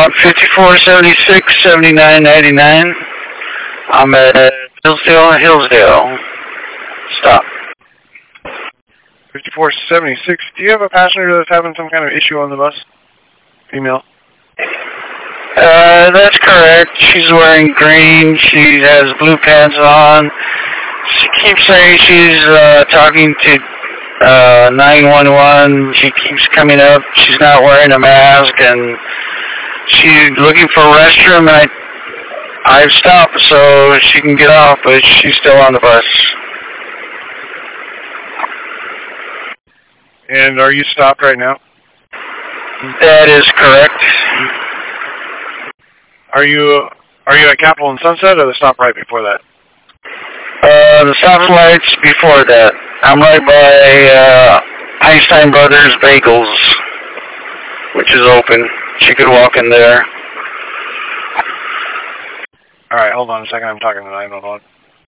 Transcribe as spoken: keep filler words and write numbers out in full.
route fifty-four seventy-six, seventy-nine ninety-nine. I'm at Hillsdale, Hillsdale. Stop. fifty-four seventy-six. Do you have a passenger that's having some kind of issue on the bus? Female? Uh, that's correct. She's wearing green. She has blue pants on. She keeps saying she's uh, talking to uh, nine one one. She keeps coming up. She's not wearing a mask, and she's looking for a restroom. And I, I've stopped so she can get off, but she's still on the bus. And are you stopped right now? That is correct. Are you are you at Capitol and Sunset or the stop right before that? Uh, the stop light's before that. I'm right by uh, Einstein Brothers Bagels, which is open. She could walk in there. All right, hold on a second. I'm talking to nine one one.